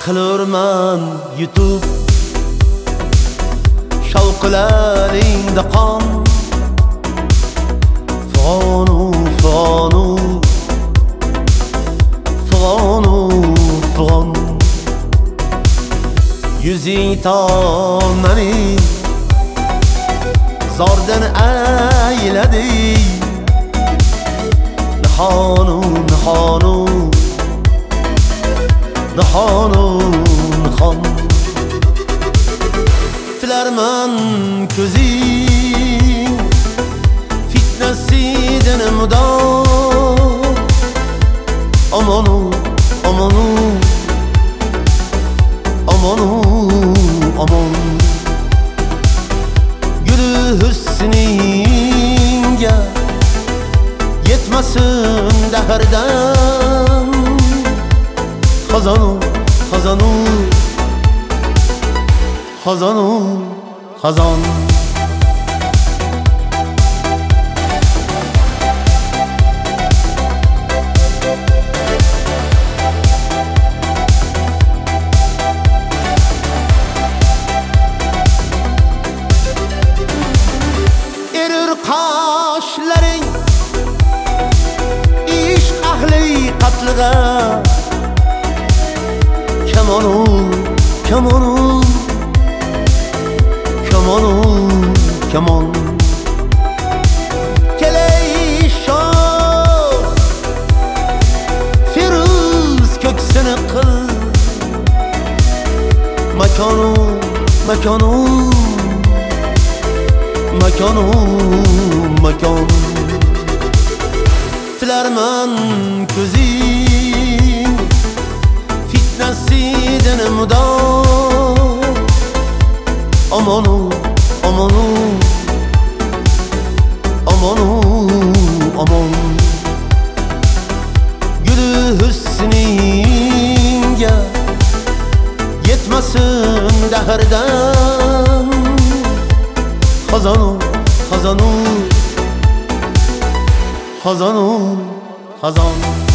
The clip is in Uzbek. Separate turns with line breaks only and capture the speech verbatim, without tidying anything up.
qilurman yutib shavqlaringda qon fonu fonu fonu fon yuzing tomani zordan ayladi nihonu nihonu nihonu nihon tilarman ko'zing fitnasidan mudom amonu amonu amonu amon gülü hüsninga yetmasin dahrdan xazonu xazonu xazonu xazon Qaşlaring ishq ahli qatliga kamonu kamonu kamonu kamon kelay shoh firuz ko'ksini qil makonu makonu makonu makon tilarman ko'zing fitnasidan mudom amonu amonu amonu amon gülü hüsninga yetmasin dahrdan xazonu xazonu xazonu xazon